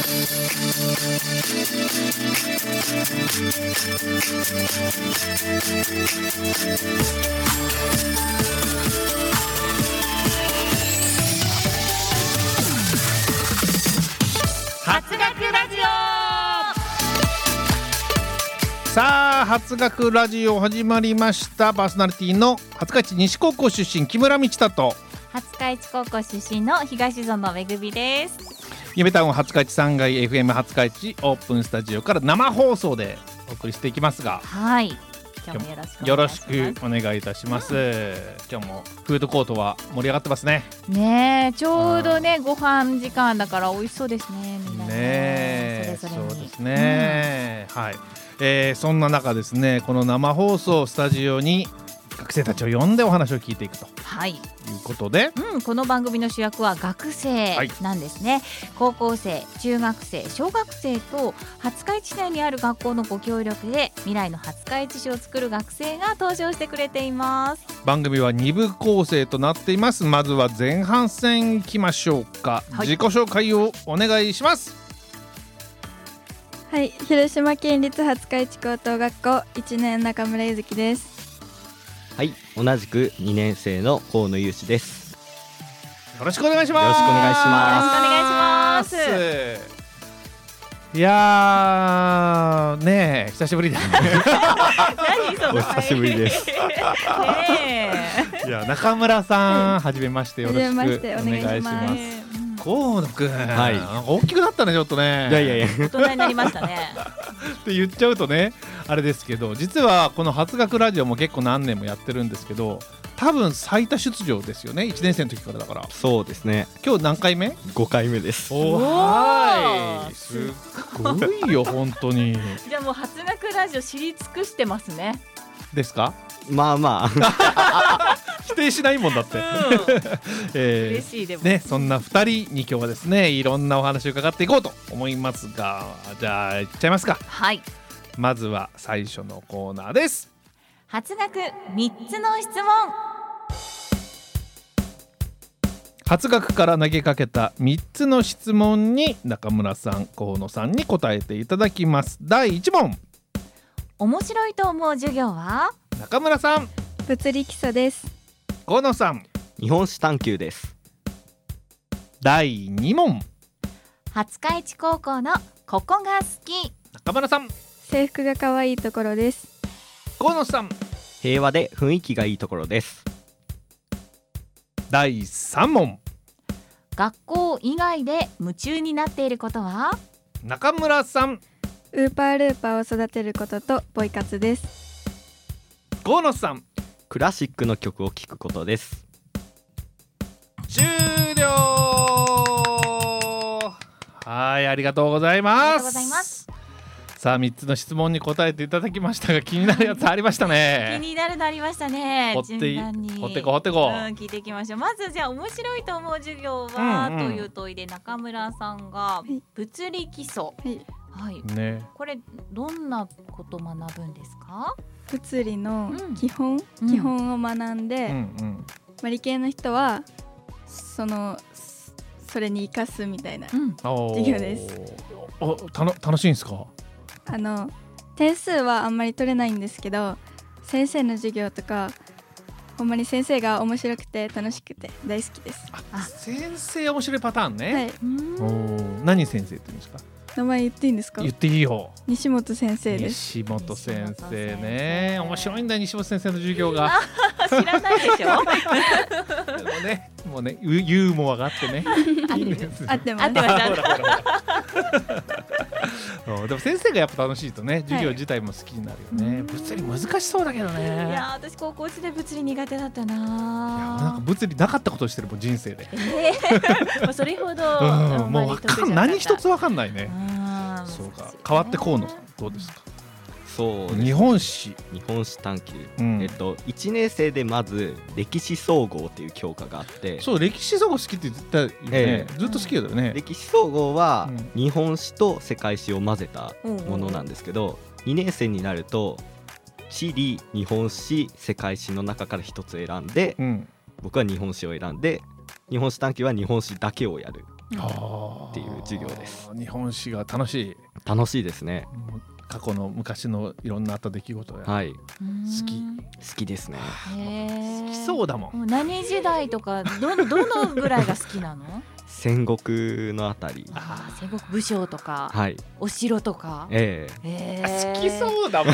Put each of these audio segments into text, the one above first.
発学ラジオ。 さあ発学ラジオ始まりました。パーソナリティの廿日市西高校出身木村道太と廿日市高校出身の東園めぐみです。 夢タウン廿日市3階 FM 廿日市オープンスタジオから生放送でお送りしていきますが、 はい、今日もよろしくお願いします。 よろしくお願いいたします、今日もフードコートは盛り上がってますね。 ねえ、ちょうどね、ご飯時間だから美味しそうですね。みんなね、 それぞれにそうですね、はい、そんな中ですね、この生放送スタジオに学生たちを呼んでお話を聞いていくとはい、 いうことで、 この番組の主役は学生なんですね、高校生、中学生、小学生と廿日市内にある学校のご協力で未来の廿日市市を作る学生が登場してくれています。 番組は2部構成となっています。まずは前半戦いきましょうか、 はい、 自己紹介をお願いします。 はい、広島県立廿日市高等学校1年中村ゆずきです。 はい、同じく2年生の河野優志です。 よろしくお願いします。 よろしくお願いします。 よろしくお願いします。いやーねえ、久しぶりですね何そのお久しぶりですねいや、中村さん、はじめまして、よろしくお願いしはじめましてお願いしま。 ます河野くん、 はい、 大きくなったね、ちょっとね。 いやいやいや大人になりましたねって言っちゃうとね、あれですけど、実はこの発学ラジオも結構何年もやってるんですけど、多分最多出場ですよね、1年生の時からだから。 そうですね、 今日何回目 5回目です。 おー、はい、すごいよ本当にじゃあもう発学ラジオ知り尽くしてますね。 ですか。 まあまあ否定しないもんだって嬉しい。でもね、そんな2人に今日はですね、いろんなお話を伺っていこうと思いますが、じゃあいっちゃいますか。 はい、 まずは最初のコーナーです。 発学3つの質問。 発学から投げかけた3つの質問に中村さん、河野さんに答えていただきます。第1問、 面白いと思う授業は？ 中村さん。 物理基礎です。 河野さん。 日本史探究です。 第2問、 廿日市高校のここが好き。 中村さん。 制服が可愛いところです。 河野さん。 平和で雰囲気がいいところです。 第3問、 学校以外で夢中になっていることは？ 中村さん。 ウーパールーパーを育てることとポイ活です。 河野さん。 クラシックの曲を聴くことです。 終了。はい、ありがとうございます。 ありがとうございます。 さあ3つの質問に答えていただきましたが、気になるやつありました気ね。 になるのありましたね。 掘って順番に掘ってこ掘ってこ、 聞いていきましょう。まずじゃあ面白いと思う授業は、 うんうんという問いで中村さんがい物理基礎、 はいはい、 ね、 これどんなこと学ぶんですか？ 物理の基本を学んで、理系の人はそれに生かすみたいな授業です。 楽しいんですか？ 点数はあんまり取れないんですけど、先生の授業とかほんまに先生が面白くて楽しくて大好きです。 先生面白いパターンね、 はい、 何先生って言うんですか？ 名前言っていいんですか？ 言っていいよ。 西本先生です。 西本先生ね、面白いんだよ西本先生の授業が知らないでしょもうねユーモアがあってねいいんですよ。 合ってます。 合ってますほらでも先生がやっぱ楽しいとね、授業自体も好きになるよね、物理難しそうだけどね。 いや私高校時代物理苦手だったな。 いやなんか物理なかったことをしてるもん人生で、 もうそれほど、 もうわかん何一つわかんないね。そうか、変わって河野さんどうですか？ そうです、 日本史探究、1年生でまず歴史総合っていう教科があって、 そう、歴史総合好きって言ったよね、ずっと好きだよね。 歴史総合は日本史と世界史を混ぜたものなんですけど、2年生になると地理、日本史、世界史の中から一つ選んで、僕は日本史を選んで、日本史探究は日本史だけをやるっていう授業です。 日本史が楽しいですね。 過去の昔のいろんなあった出来事や、 はい、 好きですね。 好きそうだもん。 何時代とかどのぐらいが好きなの？ 戦国のあたり。 戦国武将とか、 はい、 お城とか、 好きそうだもん。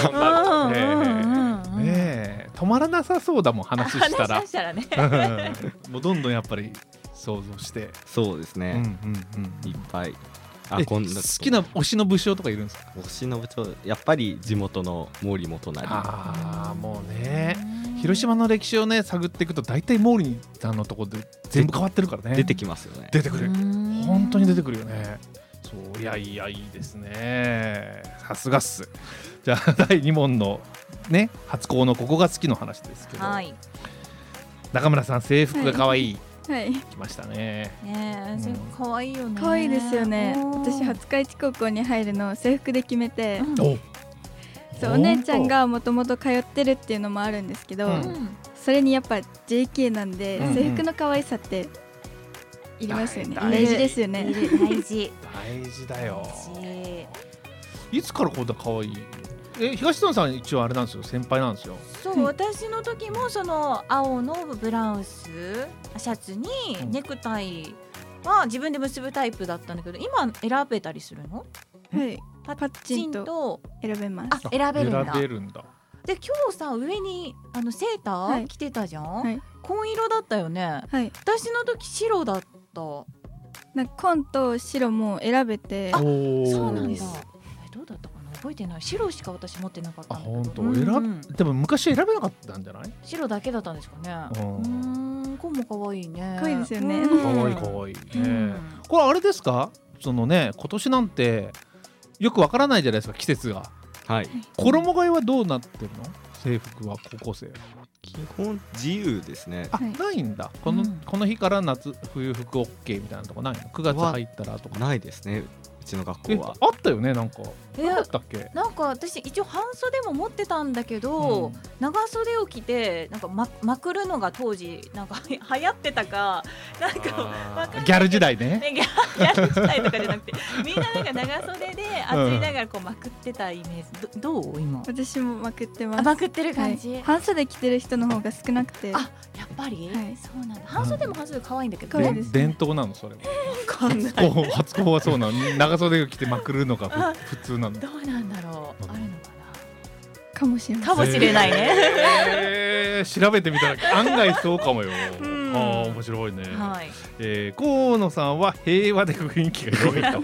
止まらなさそうだもん、話したらねもうどんどんやっぱり想像して。 そうですね、いっぱい。 好きな推しの武将とかいるんですか？ 推しの武将、やっぱり地元の毛利元就。 もうね、広島の歴史をね探っていくと大体毛利さんのところで全部変わってるからね。 出てきますよね。 出てくる、本当に出てくるよね。そう、いやいいですね、さすがっす。じゃあ第2問のね、初恋のここが好きの話ですけど、中村さん、制服が可愛い、来ましたね。 可愛いよね。 可愛いですよね。私廿日市高校に入るのを制服で決めて、お姉ちゃんがもともと通ってるっていうのもあるんですけど、それにやっぱ JK なんで、制服の可愛さっていりますよね。大事ですよね。 大事だよ。いつからこんな可愛い？東野さん一応あれなんですよ、先輩なんですよ。 そう、私の時もその青のブラウスシャツにネクタイは自分で結ぶタイプだったんだけど、今選べたりするの？ はい、パッチンと選べます。 選べるんだ。で、今日さ、上にセーター着てたじゃん、紺色だったよね。私の時白だった。 なんか紺と白も選べて。 そうなんだ。どうだったかな、覚えてない。白しか私持ってなかったんだけど。 本当、でも昔選べなかったんじゃない？ 白だけだったんですかね。紺も可愛いね。 可愛いですよね。 可愛いね。これあれですか？そのね、今年なんてよくわからないじゃないですか、季節が。衣替えはどうなってるの？制服は高校生。 基本自由ですね。 ないんだ。この日から夏冬服 OK みたいなとこないの？9月入ったらとか。 ないですね。うちの学校はあったよね。なんかなかったっけ？ なんか私一応半袖も持ってたんだけど、長袖を着てなんかまくるのが当時なんか流行ってたか、なんかギャル時代ね。 ギャル時代とかじゃなくて、みんななんか長袖で暑いながらこうまくってたイメージ。どう今？ 私もまくってます。 まくってる感じ。 半袖着てる人の方が少なくて。 やっぱり？そうなんだ。半袖も半袖可愛いんだけど。 伝統なのそれも。初恋はそうなの。長袖を着てまくるのが普通なの。 どうなんだろう。あるのかな。 かもしれない。 かもしれないね。 調べてみたら案外そうかもよ。面白いね。河野さんは平和で雰囲気が良いと。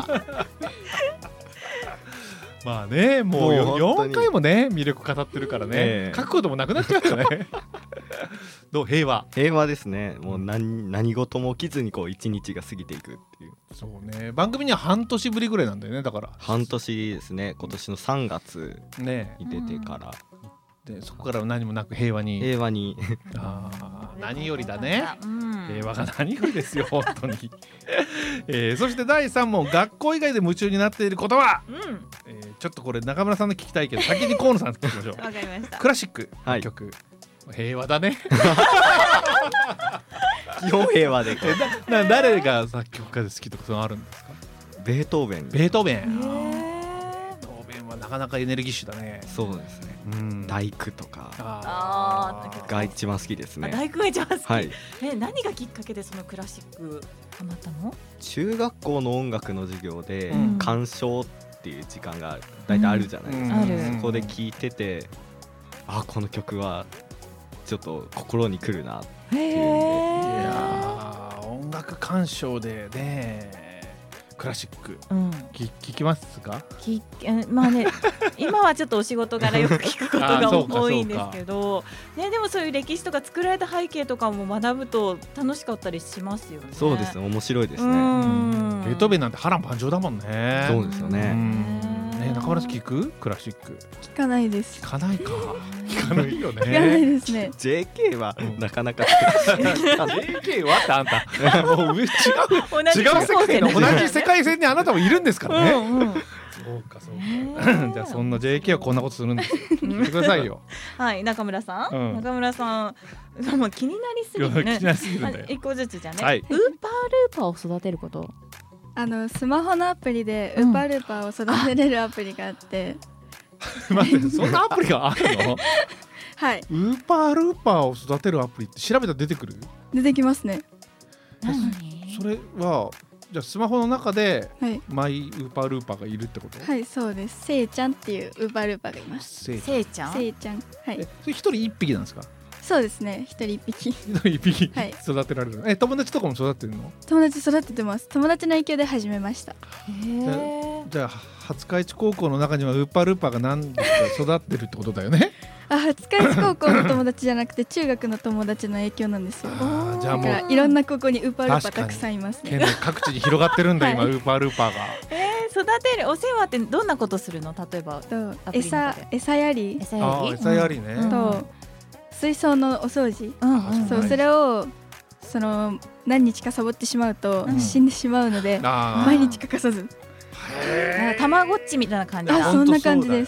まあね、もう4回もね魅力語ってるからね、書くこともなくなっちゃうよね。どう？平和ですね。もう何事も起きずにこう一日が過ぎていくっていう。 そうね、番組には半年ぶりぐらいなんだよね。だから半年ですね。今年の3月に出てから、 でそこから何もなく平和に何よりだね。平和が何よりですよ本当に。そして第3問、学校以外で夢中になっていることは？ちょっとこれ中村さんの聞きたいけど先に河野さん聞きましょう。 わかりました。 クラシックの曲、平和だね。 基本平和で。 誰が作曲家で好きとかそうあるんですか？ ベートーベン。 ベートーベンはなかなかエネルギッシュだね。 そうですね。大工とかが一番好きですね。 大工が一番好き。何がきっかけでそのクラシックハマったの？ 中学校の音楽の授業で鑑賞っていう時間が大体あるじゃないですか。そこで聴いてて、この曲はちょっと心にくるなっていうんで。いや音楽鑑賞でね、クラシック聞きますか？ まあね、今はちょっとお仕事柄よく聞くことが多いんですけどね。でもそういう歴史とか作られた背景とかも学ぶと楽しかったりしますよね。 そうですね、面白いですね。 ベートーベンなんて波乱万丈だもんね。 そうですよね。 中村さん聞く？クラシック聞かないです。 聞かないか。聞かないよね。 聞かないですね。 JK はなかなか。 JK はってあんたもう違う世界の同じ世界線にあなたもいるんですからね。 そうかじゃあそんな JK はこんなことするんです聞いてくださいよはい中村さん、中村さんもう気になりすぎてね一個ずつじゃね、ウーパールーパーを育てること。 スマホのアプリでウーパールーパーを育てれるアプリがあって、 待ってそんなアプリがあるのはい。 ウーパールーパーを育てるアプリって調べたら出てくる？ 出てきますね。 それはじゃあスマホの中でマイウーパールーパーがいるってこと？ はい、そうです。せいちゃんっていうウーパールーパーがいます。 せいちゃん。 せいちゃん。はい。 それ一人一匹なんですか？ そうですね。一人一匹。 一人一匹育てられる。友達とかも育てるの？ 友達育ててます。友達の影響で始めました。 じゃあ廿日市高校の中にはウーパールーパーが何匹か育ってるってことだよね。 廿日市高校の友達じゃなくて中学の友達の影響なんですよ。 じゃあもういろんな高校にウーパールーパーたくさんいますね。 県内各地に広がってるんだ、今ウーパールーパーが。 育てるお世話ってどんなことするの？例えば餌やり餌やりね、 と水槽のお掃除、そうそれを何日かサボってしまうと死んでしまうので、毎日欠かさず。 たまごっちみたいな感じだ。 そんな感じです。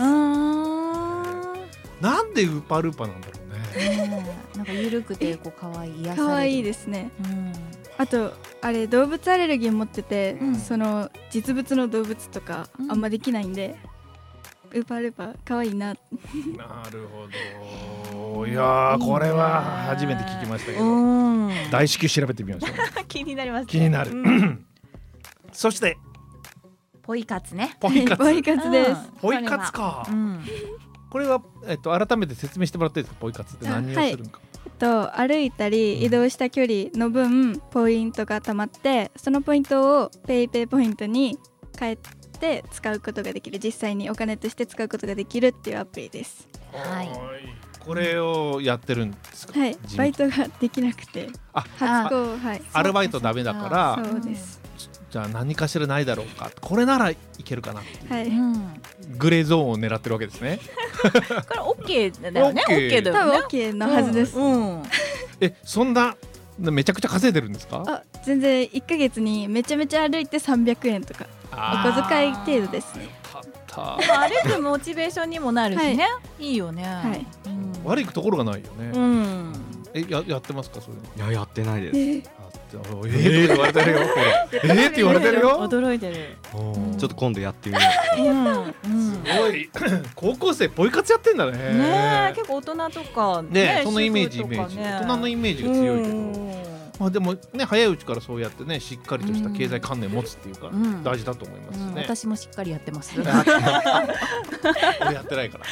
なんでウーパールーパーなんだろうね。 なんかゆるくて可愛い癒される。 可愛いですね。あとあれ動物アレルギー持ってて、実物の動物とかあんまできないんで、ウーパールーパー可愛いな。なるほど。いやこれは初めて聞きましたけど、大至急調べてみましょう。 気になります。 気になる。そしてポイ活ね。 ポイ活です。 ポイ活か。これは改めて説明してもらっていいですか？ポイ活って何をするのか。 歩いたり移動した距離の分ポイントがたまって、そのポイントをペイペイポイントに変えて使うことができる、実際にお金として使うことができるっていうアプリです。 はい。 これをやってるんですか？ はい。バイトができなくて、 アルバイトダメだから。 そうです。 じゃあ何かしらないだろうか、これならいけるかなっていう、グレーゾーンを狙ってるわけですね。 これ OK だよね。OK だよね。 多分 OK のはずです。 そんなめちゃくちゃ稼いでるんですか？ 全然1ヶ月にめちゃめちゃ歩いて300円とかお小遣い程度ですね。 歩くモチベーションにもなるしね。いいよね。 悪いところがないよね。やってますか？それ。 いや、やってないです。 って言われてるよ。って言われてるよ。 驚いてる。 ちょっと今度やってみよう。 すごい。高校生ポイ活やってんだね。 ね、結構大人とかね、そのイメージ。大人のイメージが強いけど、でもね、早いうちからそうやってね、しっかりとした経済観念持つっていうか大事だと思いますね。 私もしっかりやってます。 俺やってないから。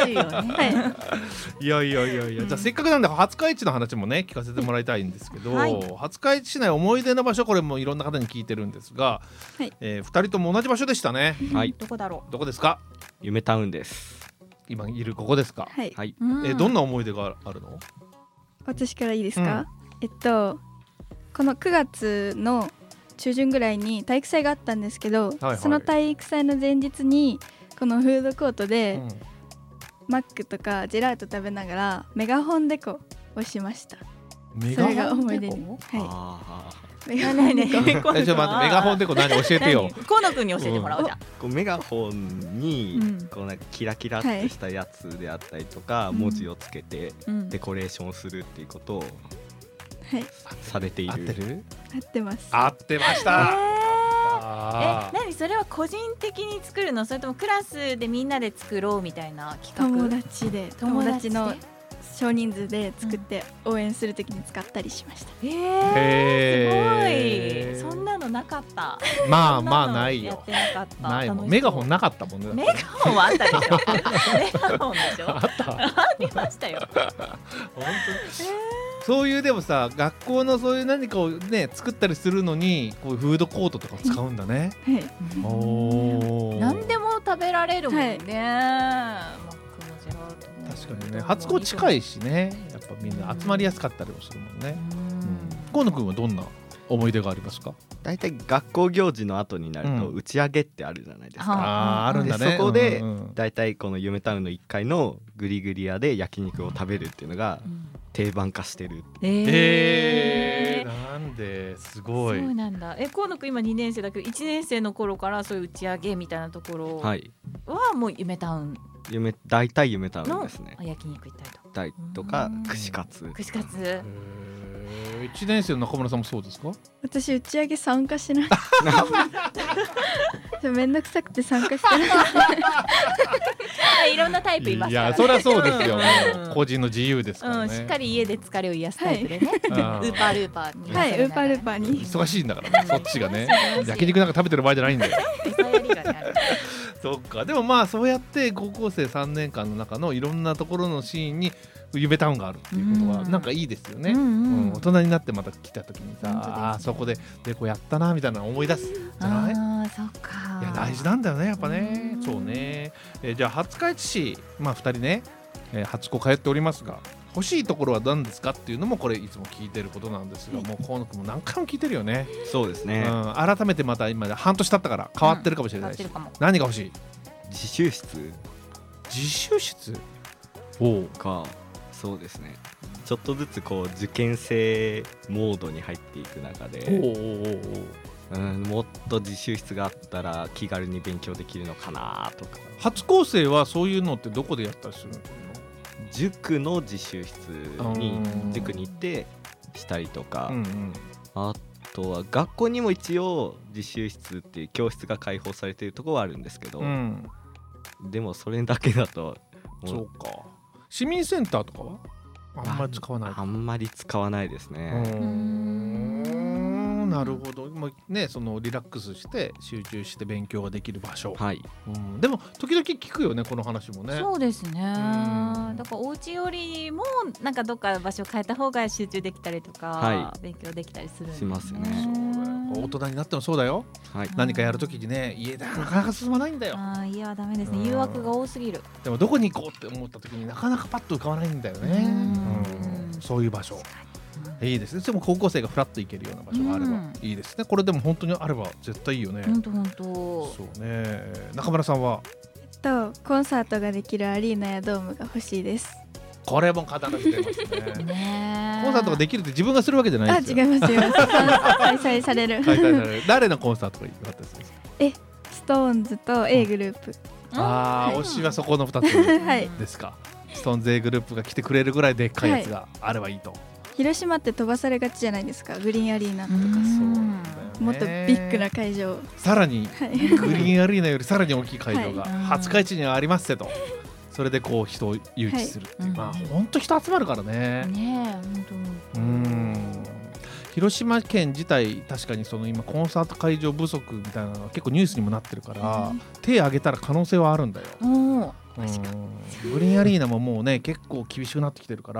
いやじゃあせっかくなんで廿日市の話もね聞かせてもらいたいんですけど、廿日市市内思い出の場所、これもいろんな方に聞いてるんですが、2人とも同じ場所でしたね。 どこだろう？ どこですか？ 夢タウンです。 今いるここですか？ はい。 どんな思い出があるの？ 私からいいですか？この9月の中旬ぐらいに体育祭があったんですけど、その体育祭の前日にこのフードコートでマックとかジェラート食べながらメガホンデコをしました。それが思い出に。 メガホンデコ。 ちょっと待って、メガホンデコ何教えてよ。 河野くんに教えてもらおうじゃん。 メガホンにこうなんかキラキラってしたやつであったりとか、文字をつけてデコレーションするっていうことをされている。 合ってます。 合ってました。 何それは個人的に作るの？それともクラスでみんなで作ろうみたいな企画？ 友達の少人数で作って応援するときに使ったりしました。 すごい。そんなのなかった。 まあないよ。 やってなかった。 ないもん。メガホンなかったもんね。 メガホンはあったでしょ。メガホンでしょ。 あった。 ありましたよ。 本当。そういうでもさ、学校のそういう何かをね作ったりするのにこういうフードコートとか使うんだね。 何でも食べられるもんね。 確かにね、初校近いしね、やっぱみんな集まりやすかったりもするもんね。河野くんはどんな思い出がありますか？ だいたい学校行事の後になると打ち上げってあるじゃないですか。 あるんだね。 そこでだいたいこの夢タウンの1階のグリグリ屋で焼肉を食べるっていうのが定番化してる。 なんですごい。 そうなんだ。河野くん今2年生だけど1年生の頃からそういう打ち上げみたいなところはもう夢タウン、 大体夢タウンですね。 焼肉行ったりとか串カツ。 1年生の中村さんもそうですか？ 私打ち上げ参加しないめんどくさくて参加してないいろんなタイプいますからね。 いやそりゃそうですよ、個人の自由ですからね、 しっかり家で疲れを癒すタイプでね、ウーパールーパーに、 ウーパールーパーに忙しいんだからね、そっちがね焼肉なんか食べてる場合じゃないんだよそっか。でもまあそうやって高校生3年間の中のいろんなところのシーンに夢タウンがあるっていうことはなんかいいですよね、大人になってまた来た時にさ、そこでこうやったなみたいなの思い出すじゃない？ そっか。 いや大事なんだよねやっぱね。そうね。じゃあ廿日市市、2人ね、8個通っておりますが、欲しいところは何ですかっていうのもこれいつも聞いてることなんですが、もう河野くんも何回も聞いてるよね。 そうですね、 改めてまた今半年経ったから変わってるかもしれないし、何が欲しい？ 自習室か。そうですね、ちょっとずつこう受験生モードに入っていく中で、もっと自習室があったら気軽に勉強できるのかなとか。 初高生はそういうのってどこでやったりするの？ 塾の自習室に塾に行ってしたりとか、あとは学校にも一応自習室っていう教室が開放されているところはあるんですけど、でもそれだけだとそうか。市民センターとかはあんまり使わない？ あんまり使わないですね。 なるほど。今ね、そのリラックスして集中して勉強ができる場所、でも時々聞くよねこの話もね。 そうですね。だからお家よりもなんかどっか場所変えた方が集中できたりとか、勉強できたりするんですね。 しますね。 大人になってもそうだよ、何かやるときにね、家でなかなか進まないんだよ。 家はダメですね、誘惑が多すぎる。 でもどこに行こうって思ったときになかなかパッと浮かばないんだよね。そういう場所いいですね。でも高校生がフラッと行けるような場所があればいいですね。これでも本当にあれば絶対いいよね。 本当そうね。中村さんはコンサートができるアリーナやドームが欲しいです。 これも必ず出ますね。コンサートができるって自分がするわけじゃないですよ。 違いますよ。開催される。 誰のコンサートが良かったですか？ ストーンズと A グループ。 推しはそこの2つですか。ストーンズ A グループが来てくれるぐらいでっかいやつがあればいいと。 広島って飛ばされがちじゃないですか、グリーンアリーナとか。もっとビッグな会場、 さらにグリーンアリーナよりさらに大きい会場が廿日市にはありますと。それでこう人を誘致するっていう、本当人集まるからね。広島県自体確かにその今コンサート会場不足みたいなのが結構ニュースにもなってるから、手を挙げたら可能性はあるんだよ。グリーンアリーナももうね結構厳しくなってきてるから、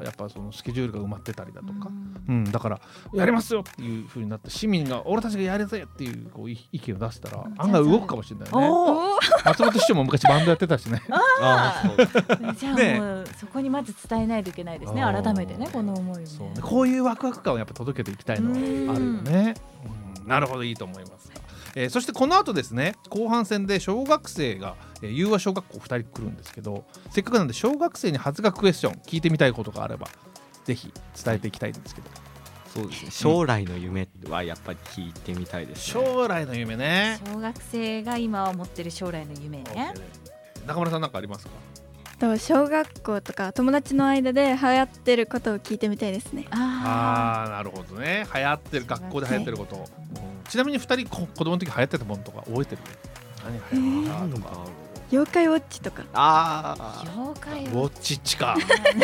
やっぱそのスケジュールが埋まってたりだとか、だからやりますよっていう風になって市民が俺たちがやるぜっていうこう意見を出したら案外動くかもしれないね。松本市長も昔バンドやってたしね。じゃあもうそこにまず伝えないといけないですね、改めてねこの思いをね。 こういうワクワク感をやっぱ届けていきたいのはあるよね。なるほど、いいと思います。そしてこの後ですね、後半戦で小学生が友和小学校2人来るんですけど、せっかくなんで小学生に発学クエスチョン聞いてみたいことがあればぜひ伝えていきたいんですけど。 そうですね、将来の夢はやっぱり聞いてみたいですね。 将来の夢ね。 小学生が今は持ってる将来の夢ね。 中村さん何かありますか？ 小学校とか友達の間で流行ってることを聞いてみたいですね。 なるほどね。流行ってる、学校で流行ってること、ちなみに2人子供の時流行ってたものとか覚えてる？何流行ったとか。 妖怪ウォッチとか。 妖怪ウォッチっちか。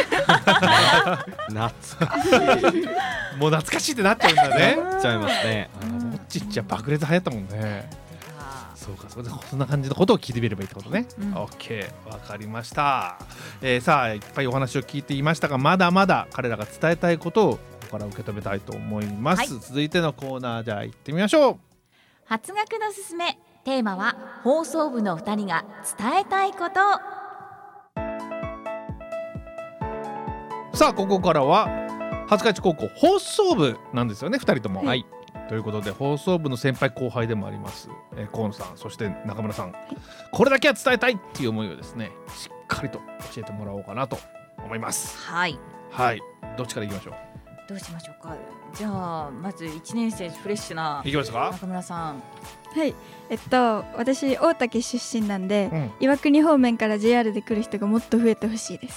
懐かしい。 もう懐かしいってなっちゃうんだね。 なっちゃいますね。 ウォッチっちは爆裂流行ったもんね。そうか、そんな感じのことを聞いてみればいいってことね。OK、わかりました。さあいっぱいお話を聞いていましたが、まだまだ彼らが伝えたいことをここから受け止めたいと思います。続いてのコーナー、じゃあ行ってみましょう。 発学のすすめ、テーマは放送部の2人が伝えたいこと。 さあここからは廿日市高校放送部なんですよね、2人とも。ということで放送部の先輩後輩でもあります河野さん、そして中村さん、これだけは伝えたいっていう思いをですねしっかりと教えてもらおうかなと思います。 はい、 どっちからいきましょう？ どうしましょうか。じゃあまず1年生フレッシュないきますか。 中村さん。 はい、私大竹出身なんで、岩国方面から JR で来る人がもっと増えてほしいです。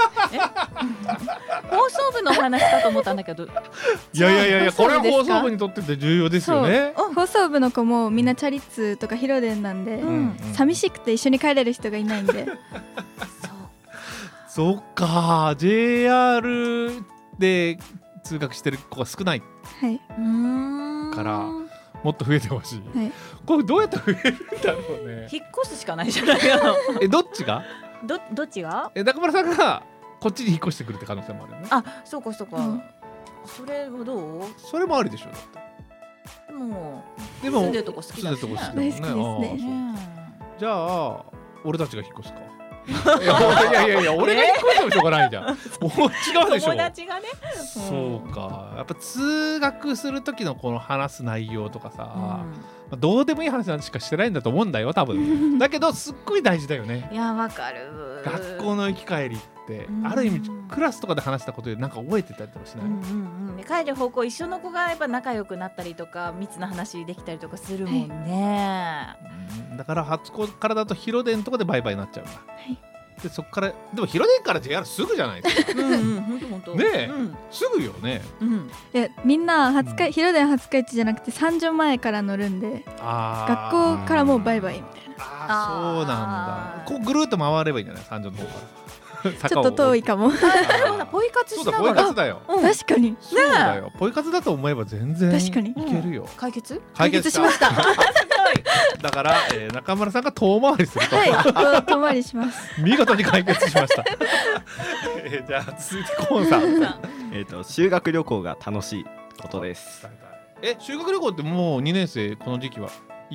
放送部の話かと思ったんだけど。 いやこれは放送部にとって重要ですよね。 放送部の子もみんなチャリ通とか広電なんで、寂しくて一緒に帰れる人がいないんで。 そっか、 JR で通学してる子が少ない、 はい、 からもっと増えてほしい、はい、これどうやって増えるんだろうね。 引っ越すしかないじゃないかどっちがどっちが中村さんがこっちに引っ越してくるって可能性もあるよね。 あ、そうかそうか、それはどう？ それもありでしょ。だってでも住んでるとこ好きだしね。 大好きですね。 じゃあ俺たちが引っ越すか。いや俺が引っ越してもしょうがないじゃん。違うでしょ。 友達がね。 そうか。やっぱ通学する時のこの話す内容とかさ、どうでもいい話なんしかしてないんだと思うんだよ多分。だけどすっごい大事だよね。 いやわかる。 学校の行き帰りってある意味クラスとかで話したことでなんか覚えてたりとかしない？帰る方向一緒の子がやっぱ仲良くなったりとか密な話できたりとかするもんね。だから初恋からだと広電とかでバイバイになっちゃうんだ。でそこからでも広電から JR すぐじゃないですか。本当ねえ、すぐよね。 いやみんな広電廿日市じゃなくて三条前から乗るんで、学校からもうバイバイみたいな。 そうなんだ。こうぐるっと回ればいいんじゃない？三条の方から。 ちょっと遠いかも。 ポイ活しながら。 ポイ活だよ。 確かに。 そうだよ。ポイ活だと思えば全然いけるよ。 解決しました。 だから中村さんが遠回りすると。 はい、遠回りします。 見事に解決しました。じゃあ続いてコーンさん。 修学旅行が楽しいことです。 修学旅行ってもう2年生この時期は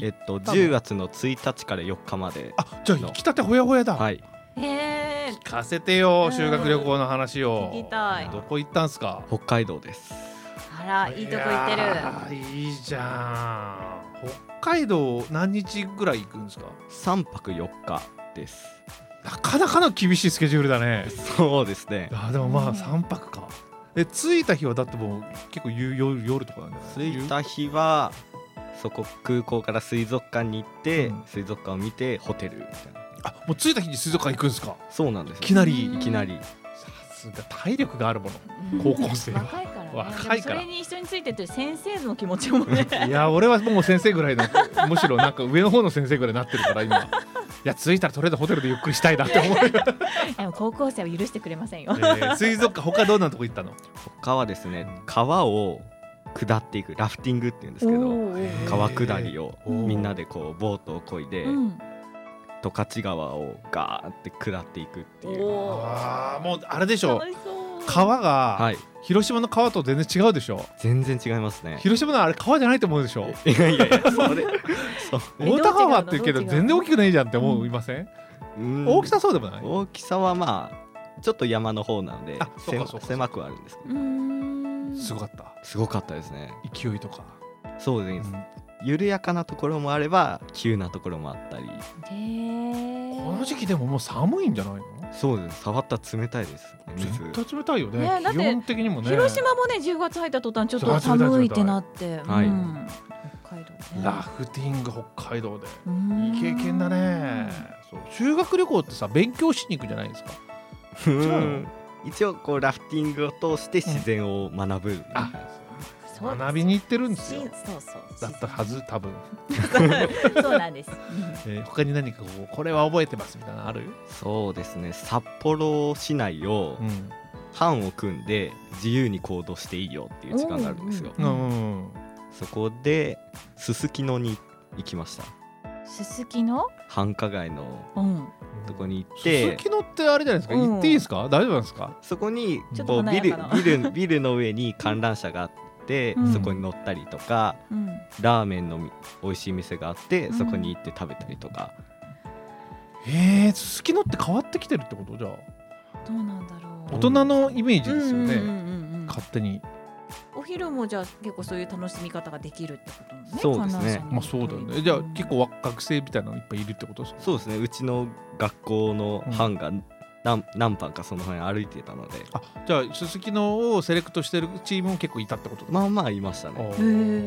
10月の1日から4日まで。 じゃあ行きたてほやほやだ。 はい。 聞かせてよ、修学旅行の話を。 聞きたい。 どこ行ったんすか？ 北海道です。 あら、いいとこ行ってる。 いいじゃん。北海道何日ぐらい行くんですか ？3泊4日です。 なかなかの厳しいスケジュールだね。 そうですね。 でもまあ3泊か。着いた日はだってもう結構夜とかなんじゃない？ 着いた日は空港から水族館に行って、水族館を見てホテルみたいな。 もう着いた日に水族館行くんですか？ そうなんです。 いきなりさすが体力があるもの、高校生は。 若いからね。それに一緒についてて先生の気持ちもね。 いや俺はもう先生ぐらいのむしろなんか上の方の先生ぐらいになってるから今。いや着いたらとりあえずホテルでゆっくりしたいなって思う。 でも高校生は許してくれませんよ。 水族館他どんなとこ行ったの？ 他はですね、川を下っていくラフティングっていうんですけど、川下りをみんなでこうボートを漕いで十勝川をガーって下っていくっていう。 もうあれでしょ、川が広島の川と全然違うでしょ。 全然違いますね。 広島のあれ川じゃないと思うでしょ。 いやそれ大田川って言うけど全然大きくないじゃんって思いません？大きさそうでもない？ 大きさはまあちょっと山の方なので狭くはあるんですけど。 すごかった。 すごかったですね。 勢いとか。 そうですね。緩やかなところもあれば急なところもあったり。 この時期でももう寒いんじゃないの？ そうです。触ったら冷たいです。 絶対冷たいよね。気温的にもね。 広島もね10月入った途端ちょっと寒いってなって。北海道ね。 ラフティング北海道でいい経験だね。修学旅行ってさ勉強しに行くじゃないですか。 一応こうラフティングを通して自然を学ぶ。 学びに行ってるんですよ。だったはず多分。 そうなんです。 他に何かこれは覚えてますみたいなのある？ そうですね。札幌市内を班を組んで自由に行動していいよっていう時間があるんですよ。そこですすきのに行きました。 すすきの？ 繁華街のとこに行って。 すすきのってあれじゃないですか。行っていいですか？大丈夫なんですか？ そこにビルの上に観覧車があって、そこに乗ったりとか、ラーメンの美味しい店があってそこに行って食べたりとか。 すすきのって変わってきてるってこと？じゃあどうなんだろう。 大人のイメージですよね。勝手に。 お昼もじゃあ結構そういう楽しみ方ができるってことね。 そうですね。 まあそうだよね。じゃあ結構学生みたいなのいっぱいいるってことですか？ そうですね。うちの学校の班が何班かその辺歩いてたので。 じゃあすすきのをセレクトしてるチームも結構いたってことですか？ まあまあいましたね。 ち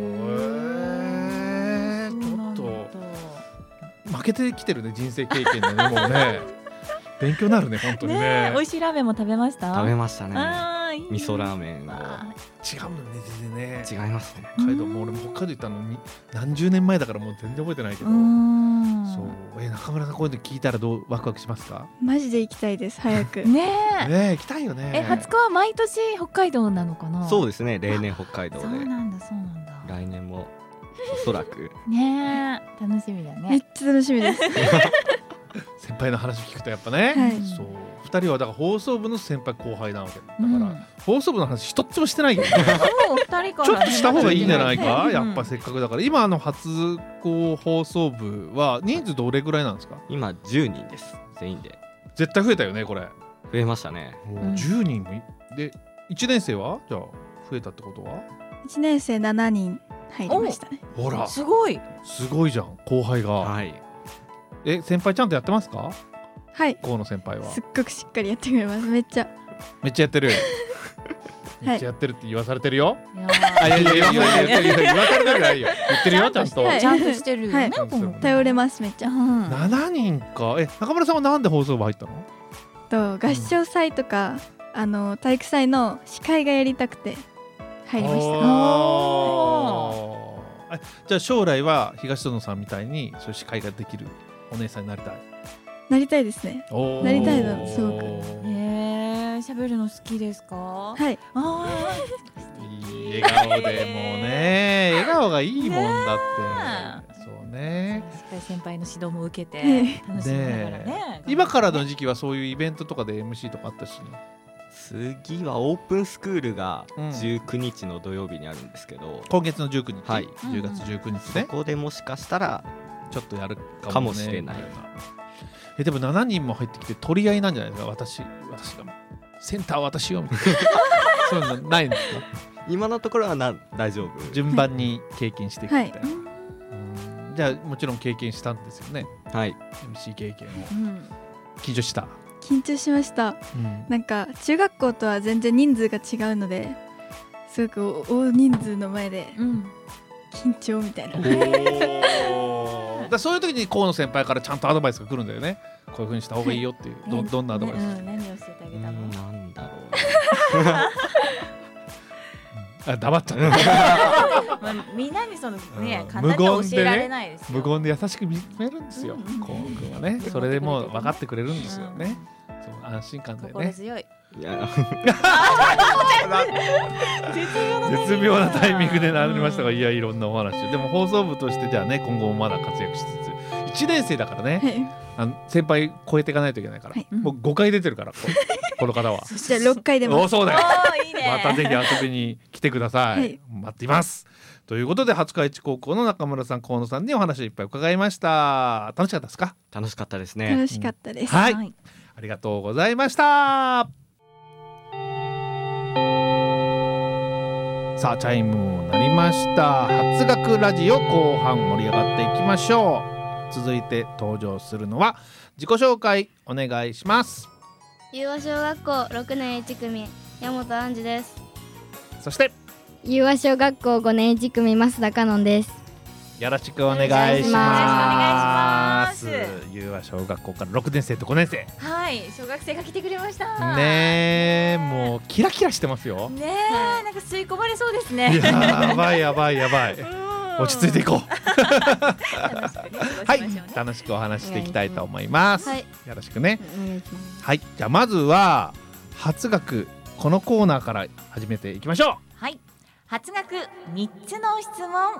ょっと負けてきてるね、人生経験でね。もうね勉強になるね、本当にね。 美味しいラーメンも食べました？ 食べましたね。味噌ラーメンを。違うもんね、全然ね。 違いますね。 北海道も俺も北海道行ったのに何十年前だからもう全然覚えてないけど。そう、中村さんこういうの聞いたらどうワクワクしますか？ マジで行きたいです、早く。 ね行きたいよね。 初子は毎年北海道なのかな？ そうですね、例年北海道で。 そうなんだ、そうなんだ。 来年もおそらくね、楽しみだね。 めっちゃ楽しみです。 先輩の話聞くとやっぱね、そう2人はだから放送部の先輩後輩なわけだから、放送部の話一つもしてないよね。 そう2人からちょっとした方がいいんじゃないか、やっぱせっかくだから。今初子放送部は人数どれぐらいなんですか？ 今10人です、全員で。 絶対増えたよね、これ。 増えましたね。 10人で1年生はじゃあ増えたってことは 1年生7人入りましたね。 ほら、 すごいじゃん、後輩が。はい。先輩ちゃんとやってますか？ はい。 河野先輩はすっごくしっかりやってくれます。めっちゃやってる。めっちゃやってるって言わされてるよ。言わされてるじゃないよ。言ってるよ、ちゃんと。 ちゃんとしてるよね。 頼れます、めっちゃ。 7人か。中村さんはなんで放送部入ったの？合唱祭とか体育祭の司会がやりたくて入りました。 じゃあ将来は東園さんみたいにそういう司会ができるお姉さんになりたい？ なりたいですね。なりたいの、すごく。 喋るの好きですか？ はい。 いい笑顔で、もうね、笑顔がいいもんだって。そうね。 しっかり先輩の指導も受けて楽しみながらね。 今からの時期はそういうイベントとかで MC とかあったしね。 次はオープンスクールが19日の土曜日にあるんですけど、 今月の19日、 はい、 10月19日ね。 そこでもしかしたらちょっとやるかもしれない。 でも7人も入ってきて取り合いなんじゃないですか？私がセンター私よみたいな。そういうのないんですか？ 今のところは大丈夫。 順番に経験していくみたいな。じゃあもちろん経験したんですよね。 はい。 MC 経験を。緊張した？ 緊張しました。なんか中学校とは全然人数が違うので、すごく大人数の前で緊張みたいな。 だそういう時に河野先輩からちゃんとアドバイスが来るんだよね。こういう風にした方がいいよっていう。どんなアドバイス？ 何を教えてあげたの？ なんだろう。黙っちゃった。 みんなにそのね、簡単に教えられないですよ。 無言で優しく見つめるんですよ。河野君はね、それでもう分かってくれるんですよね。そう、安心感でね。 心強い。 絶妙なタイミングでなりましたが、いや、いろんなお話。でも放送部としてじゃあね、今後もまだ活躍しつつ、1年生だからね、先輩超えていかないといけないから、もう5回出てるから、この方は。 そして6回出ます。 そうだよ。またぜひ遊びに来てください。待っています。ということで、廿日市高校の中村さん、河野さんにお話をいっぱい伺いました。楽しかったですか？ 楽しかったですね。 楽しかったです。 はい。ありがとうございました。さあ、チャイムも鳴りました。初学ラジオ後半盛り上がっていきましょう。続いて登場するのは自己紹介お願いします。 友和小学校6年1組山本杏樹です。 そして友和小学校5年1組増田香音です。 よろしくお願いします。友和小学校から6年生と5年生、 はい、小学生が来てくれましたね。もうキラキラしてますよね。なんか吸い込まれそうですね。 やばい落ち着いていこう。はい、楽しくお話していきたいと思います。よろしくね。はい、じゃあまずは初学、このコーナーから始めていきましょう。 はい、初学3つの質問。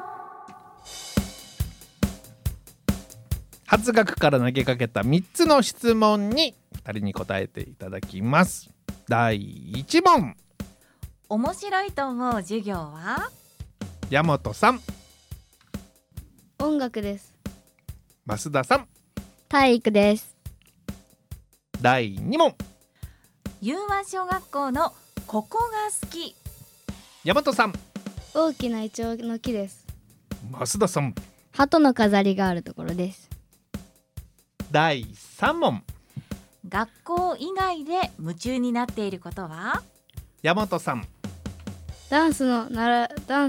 初学から投げかけた3つの質問に2人に答えていただきます。第1問、 面白いと思う授業は？ 山本さん。 音楽です。 増田さん。 体育です。 第2問、 友和小学校のここが好き。 山本さん。 大きなイチョウの木です。 増田さん。 鳩の飾りがあるところです。 第3問、 学校以外で夢中になっていることは？ 山本さん。 ダンスの習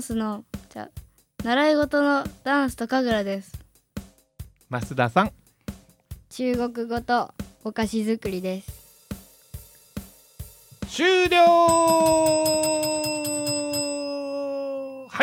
い事のダンスと神楽です。 増田さん。 中国語とお菓子作りです。 終了。はい。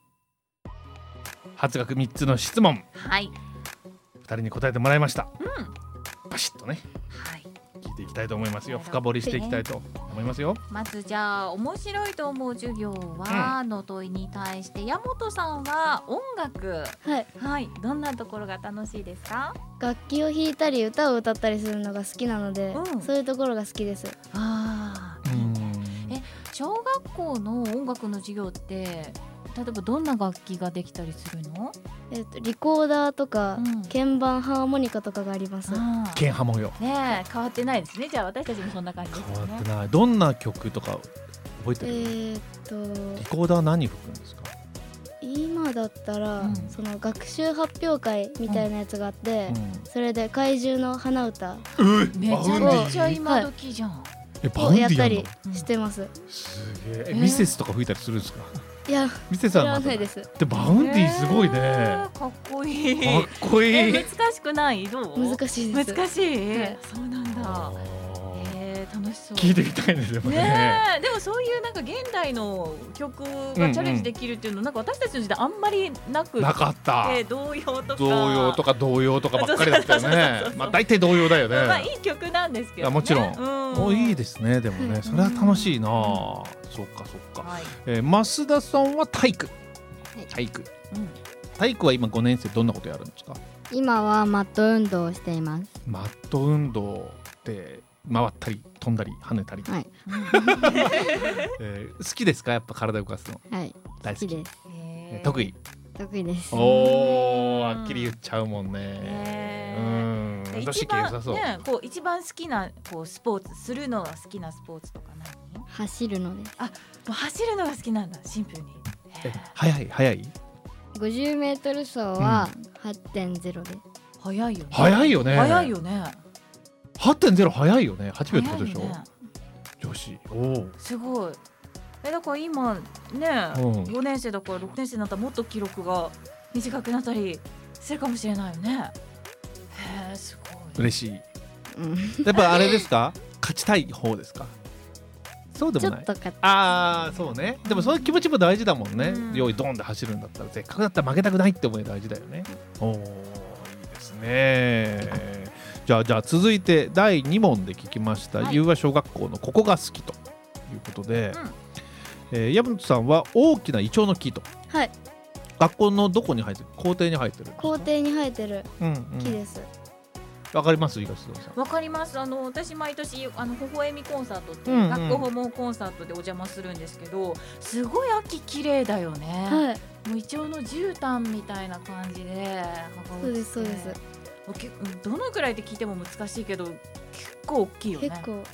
初学3つの質問。 はい。 2人に答えてもらいました。バシッとね。 はい。 聞いていきたいと思いますよ。深掘りしていきたいと思いますよ。 まずじゃあ面白いと思う授業は、の問いに対して山本さんは音楽、はい、どんなところが楽しいですか？ 楽器を弾いたり歌を歌ったりするのが好きなので、そういうところが好きです。 小学校の音楽の授業って例えばどんな楽器ができたりするの？ リコーダーとか、鍵盤ハーモニカとかがあります。 鍵ハモよ。 ねえ、変わってないですね。じゃあ私たちもそんな感じですね。 変わってない。どんな曲とか覚えてる？リコーダー何吹くんですか？ 今だったら、その学習発表会みたいなやつがあって、それで怪獣の花歌、 めちゃめちゃ今時じゃん。 をやったりしてます。 すげえ。ミセスとか吹いたりするんですか？ いや、 ミセスはまだないです。 でバウンディすごいね。 かっこいい。 かっこいい。 難しくない？どう？ 難しいです。 難しい。そうなんだ。楽しそう。 聞いてみたいねでもね。でもそういうなんか現代の曲がチャレンジできるっていうのなんか私たちの時代あんまりなくかった。 童謡とか童謡とかばっかりだったよね。まあ大体童謡だよね。 まあいい曲なんですけどね。 もちろん。いいですね。でもね、それは楽しいな。そっかそっか。増田さんは体育。体育は今5年生どんなことやるんですか？ 今はマット運動をしています。 マット運動って回ったり飛んだり跳ねたり。 はい。 好きですか？やっぱ体を動かすの。 はい。 大好きです。 得意です。 はっきり言っちゃうもんね。 一番好きなスポーツするのが好きなスポーツとか何？ 走るのです。 もう走るのが好きなんだ。シンプルに。 速い。 50メートル走は 8.0 で。 速いよね。 速いよね。8.0 速いよね。8秒ってことでしょ？女子。 すごい。だから今ね、4年生だから6年生になったらもっと記録が短くなったりするかもしれないよね。すごい。 嬉しい。やっぱあれですか？勝ちたい方ですか？そうでもない。そうね。でもそういう気持ちも大事だもんね。用意ドンで走るんだったらせっかくだったら負けたくないって思い大事だよね。いいですね。じゃあ続いて第2問で聞きました、友和小学校のここが好きということで、山本さんは大きなイチョウの木と。 はい。 学校のどこに生えてる？校庭に生えてる？ 校庭に生えてる木です。 わかります？東野さん。 わかります。私毎年微笑みコンサートっていう学校訪問コンサートでお邪魔するんですけど、すごい秋綺麗だよね。もうイチョウの絨毯みたいな感じで。 そうです。 どのくらいって聞いても難しいけど結構大きいよね。 結構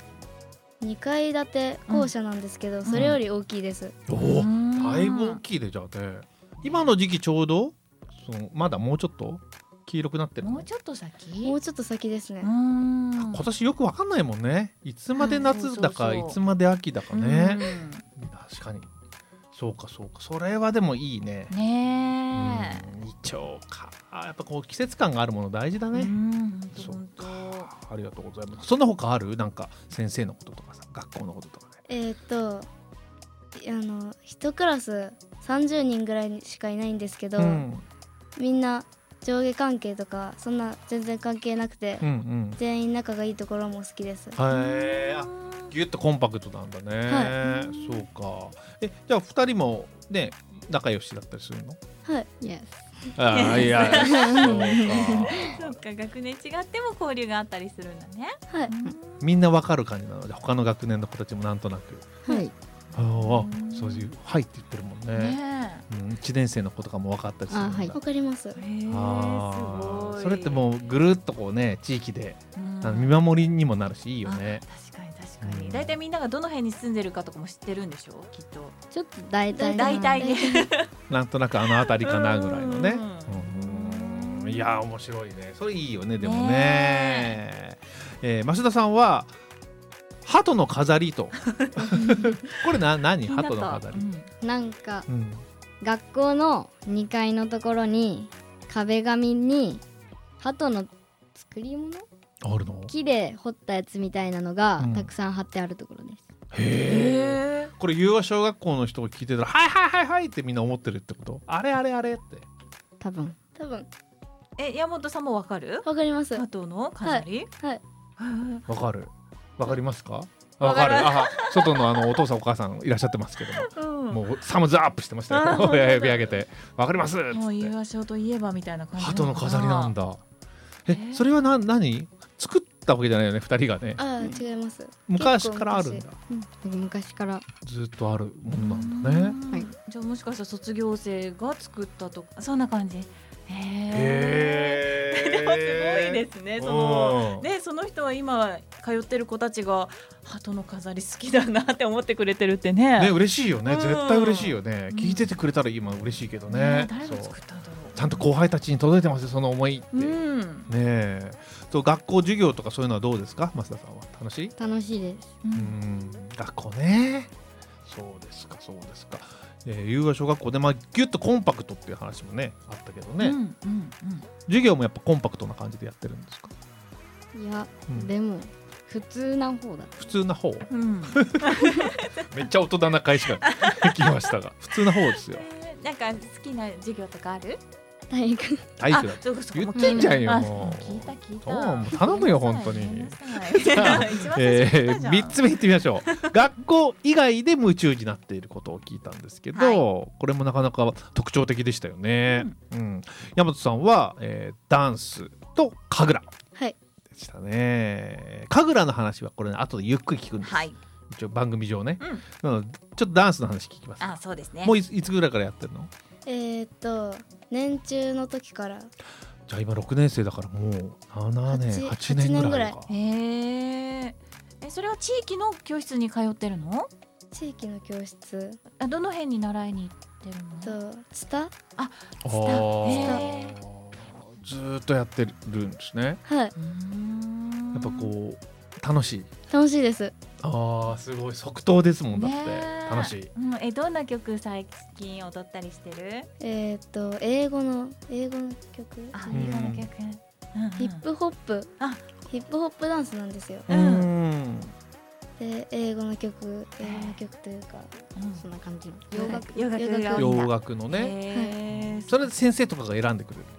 2階建て校舎なんですけど、それより大きいです。 だいぶ大きいで。じゃあね、今の時期ちょうどまだもうちょっと黄色くなってる。 もうちょっと先ですね。 今年よくわかんないもんね。いつまで夏だかいつまで秋だかね。確かに。そうか。それはでもいいね。イチョウか。やっぱ季節感があるもの大事だね。そうか。ありがとうございます。そんな他ある？なんか先生のこととかさ、学校のこととかね。1クラス30人ぐらいしかいないんですけど、みんな上下関係とかそんな全然関係なくて、全員仲がいいところも好きです。 ギュッとコンパクトなんだね。そうか。じゃあ2人もね仲良しだったりするの？ はい。 そうか。学年違っても交流があったりするんだね。 はい。 みんなわかる感じなので他の学年の子たちもなんとなく。 はい。 そういう「はい」って言ってるもんね。1年生の子とかも分かったりするんだ。 わかります。 すごい。 それってもうぐるっと地域で見守りにもなるしいいよね。 確かに。だいたいみんながどの辺に住んでるかとかも知ってるんでしょう？きっと。 ちょっと大体ね。 なんとなくあの辺りかなぐらいのね。いや面白いね。それいいよね。でもね。 増田さんは鳩の飾りとこれ何鳩の飾り、 なんか、学校の2階のところに壁紙に鳩の作り物あるの、 木で彫ったやつみたいなのがたくさん貼ってあるところです。 へえ。これ融和小学校の人が聞いてたらはいはいはいはいってみんな思ってるってこと？あれあれあれって多分山本さんもわかる？ わかります。 鳩の飾り？ はい。 わかる？わかりますか？わかる。外のお父さんお母さんいらっしゃってますけども、もうサムズアップしてましたよ。指上げてわかりますっつって。 もう融和小といえばみたいな感じ。 鳩の飾りなんだ。それは何？作ったわけじゃないよね、2人がね。 違います。 昔からあるんだ。 昔からずっとあるものなんだね。 じゃあもしかしたら卒業生が作ったとかそんな感じ。でもすごいですね。その人は今通ってる子たちが鳩の飾り好きだなって思ってくれてるってね。嬉しいよね。絶対嬉しいよね。聞いててくれたら今嬉しいけどね。 誰が作ったんだろう。 ちゃんと後輩たちに届いてますよ、その思いって。ね。学校授業とかそういうのはどうですか、増田さんは？楽しい？ 楽しいです。 学校ね。そうですかそうですか。融和小学校でギュッとコンパクトっていう話もねあったけどね。授業もやっぱコンパクトな感じでやってるんですか？ いや、でも普通な方だ。 普通な方？めっちゃ大人な返しが来ましたが普通な方ですよ。 なんか好きな授業とかある？ 体育だ。言ってんじゃんよ。もう聞いた。 もう頼むよ本当に。3つ目いってみましょう。学校以外で夢中になっていることを聞いたんですけど、これもなかなか特徴的でしたよね。大和さんはダンスと神楽でしたね。神楽の話はこれ後でゆっくり聞くんです。一応番組上ね。ちょっとダンスの話聞きます。 そうですね。 もういつぐらいからやってるの？ 年中の時から。 じゃあ今6年生だからもう7年8年ぐらいか。 それは地域の教室に通ってるの？ 地域の教室。 どの辺に習いに行ってるの？ ツタ。 ずっとやってるんですね。やっぱこう楽しいです。 すごい即答ですもん。だって楽しい。 どんな曲最近踊ったりしてる？ 英語の曲。 英語の曲。 ヒップホップダンスなんですよ。で英語の曲というかそんな感じの洋楽のね。それで先生とかが選んでくれる？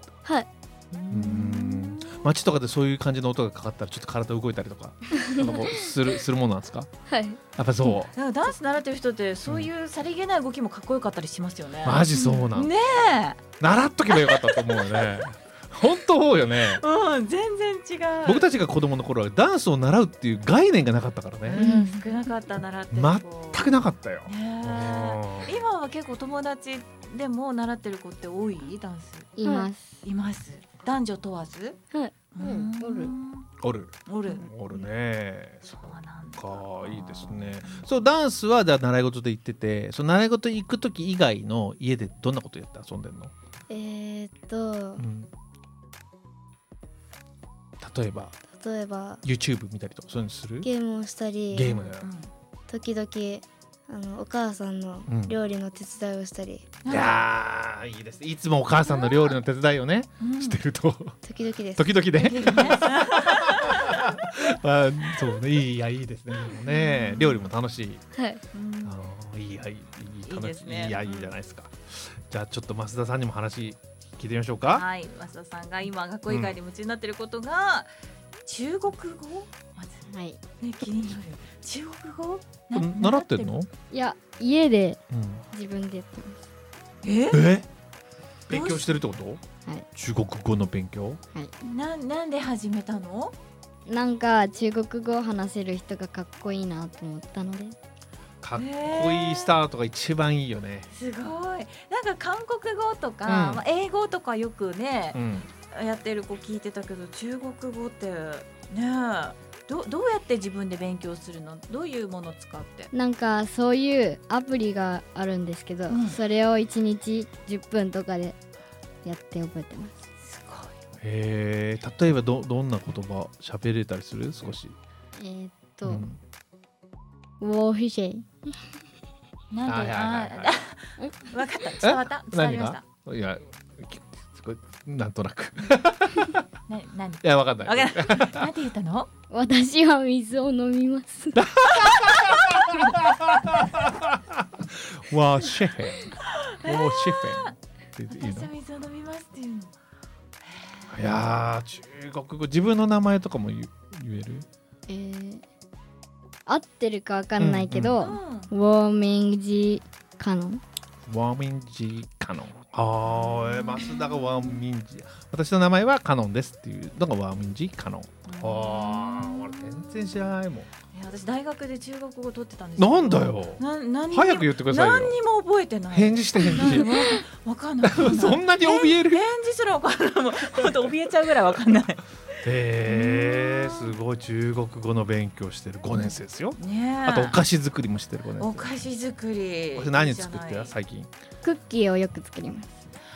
街とかでそういう感じの音がかかったらちょっと体動いたりとかするものなんですか？やっぱそう。 ダンス習ってる人ってそういうさりげない動きもかっこよかったりしますよね。 マジそうなんね。 習っとけばよかったと思うよね。本当そうよね。 全然違う。 僕たちが子供の頃はダンスを習うっていう概念がなかったからね。 少なかった習ってる子。全くなかったよ。 今は結構友達でも習ってる子って多い？ダンスいます。男女問わず？おるね。そうか、いいですね。そう、ダンスはじゃあ習い事で行ってて、その習い事行く時以外の家でどんなことやって遊んでんの？例えば YouTube 見たりとかそういうのする？ ゲームをしたり、時々お母さんの料理の手伝いをしたり。 いやいいです。いつもお母さんの料理の手伝いをね、してると時々です。 時々ね。そうね、いいですね。でもね、料理も楽しい。いい楽しい。いいじゃないですか。じゃあちょっと増田さんにも話聞いてみましょうか。 はい、増田さんが今学校以外で夢中になっていることが中国語。まず気になる。中国語習ってんの？ いや、家で自分でやってます。 勉強してるってこと？中国語の勉強？ なんで始めたの？ なんか中国語を話せる人がかっこいいなと思ったので。 かっこいいスタートが一番いいよね。 すごい。なんか韓国語とか、英語とかよくね、やってる子聞いてたけど、中国語ってね、どうやって自分で勉強するの？どういうものを使って？ なんかそういうアプリがあるんですけど、それを1日10分とかでやって覚えてます。 すごい。 例えばどんな言葉喋れたりする？少し。 我是谁？ なんで？わかった。伝わった。伝わりました。 いや、なんとなく。 何？いや、わかんない。 なんて言ったの？ 私は水を飲みます。 わシェフェ。おシェフェ。 私は水を飲みますっていうの。 いや中国語自分の名前とかも言える？ 合ってるかわかんないけど、ウォーミングジーカノン。 ウォーミングジーカノン。増田がワーミンジ。私の名前はカノンですっていうのがワーミンジーカノン。俺全然知らないもん。 私大学で中国語を取ってたんですよ。 なんだよ。早く言ってくださいよ。 何にも覚えてない。 返事して。 わかんない。 そんなに怯える？ 返事すらわかんない。本当怯えちゃうぐらいわかんない。 すごい中国語の勉強してる5年生ですよ。あとお菓子作りもしてる5年生。 お菓子作り。 何作ってた最近？ クッキーをよく作ります。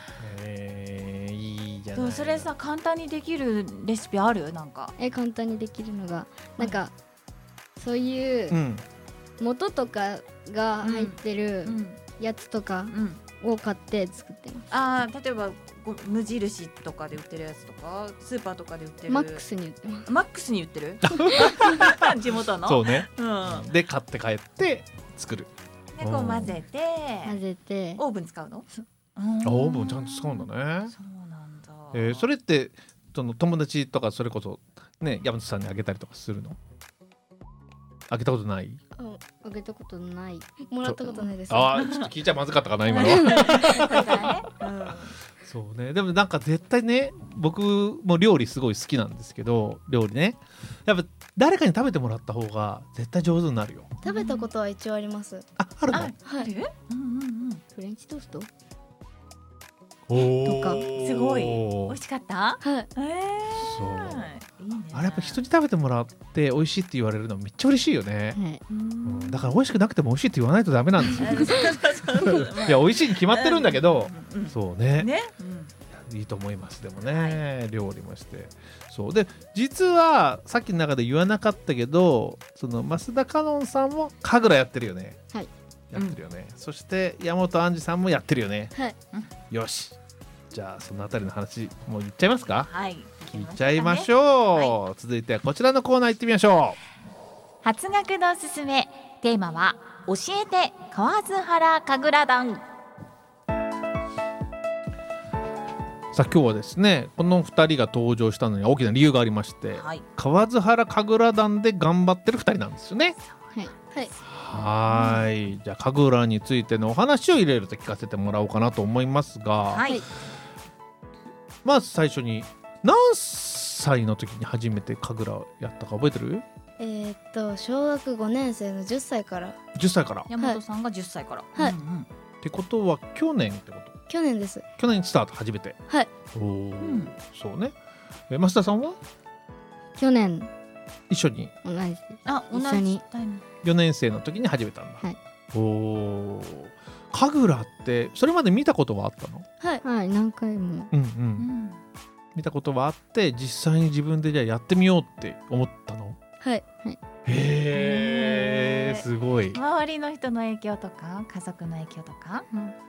いいじゃない。 それさ簡単にできるレシピある？なんか。 簡単にできるのがなんか。そういう元とかが入ってるやつとかを買って作ってます。例えば無印とかで売ってるやつとかスーパーとかで売ってる。 マックスに売ってます。 マックスに売ってる？地元の。 そうね。で買って帰って作る。 でこう混ぜてオーブン使うの？ オーブンちゃんと使うんだね。 そうなんだ。 それって友達とかそれこそね山本さんにあげたりとかするの？あげたことない？ あげたことない。もらったことないです。 ちょっと聞いちゃまずかったかな今のは。そうね。でもなんか絶対ね、僕も料理すごい好きなんですけど、料理ね。やっぱ誰かに食べてもらった方が絶対上手になるよ。 食べたことは一応あります。 あるの？ はい。 フレンチトースト？とかすごい美味しかった？ はい。 そうあれやっぱ人に食べてもらって美味しいって言われるのめっちゃ嬉しいよね。だから美味しくなくても美味しいって言わないとダメなんですよ。いや美味しいに決まってるんだけど、そうね。いいと思います。でもね、料理もして、そうで実はさっきの中で言わなかったけど、その増田香音さんも神楽やってるよね。 はい。 やってるよね。そして山本杏さんもやってるよね。 はい。 よし。じゃあそのあたりの話もう言っちゃいますか？ はい。 聞いちゃいましょう。続いてはこちらのコーナー行ってみましょう。初学のすすめテーマは教えて河津原神楽団。 さあ今日はですねこの2人が登場したのに大きな理由がありまして、河津原神楽団で頑張ってる2人なんですよね。はい。じゃあ神楽についてのお話をいろいろと聞かせてもらおうかなと思いますが、まず最初に何歳の時に初めて神楽やったか覚えてる？ 小学5年生の10歳から。 10歳から。 山本さんが10歳から。 はい。 ってことは去年ってこと？ 去年です。 去年スタート初めて。 はい。 そうね。増田さんは？ 去年一緒に。 同じ。 一緒に。 4年生の時に始めたんだ。はい。神楽ってそれまで見たことはあったの？ はい、何回も。 見たことはあって実際に自分でじゃあやってみようって思ったの？ はい。 へえ、すごい。 周りの人の影響とか家族の影響とか、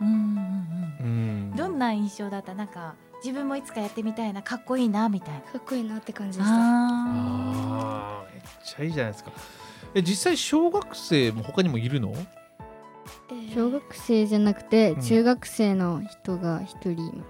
どんな印象だった？なんか自分もいつかやってみたいな、かっこいいなみたいな。 かっこいいなって感じでした。 めっちゃいいじゃないですか。実際小学生も他にもいるの？ 小学生じゃなくて中学生の人が1人います。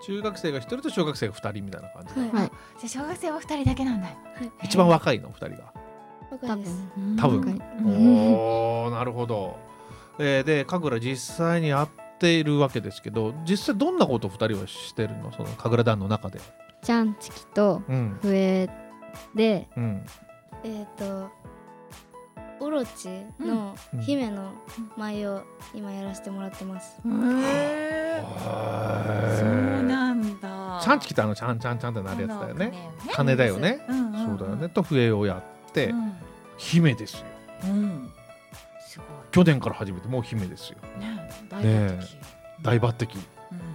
中学生が1人と小学生が2人みたいな感じ。 じゃあ小学生は2人だけなんだ。 一番若いの2人が。多分。なるほど。で神楽実際にやっているわけですけど、実際どんなことを2人はしてるの？その神楽団の中で。 ちゃんちきと笛で、 オロチの姫の舞を今やらせてもらってます。 そうなんだ。 ちゃんちきってちゃんちゃんちゃんってなるやつだよね。鐘だよね。そうだよね。と笛をやって姫ですよ。去年から始めてもう姫ですよ。大抜擢。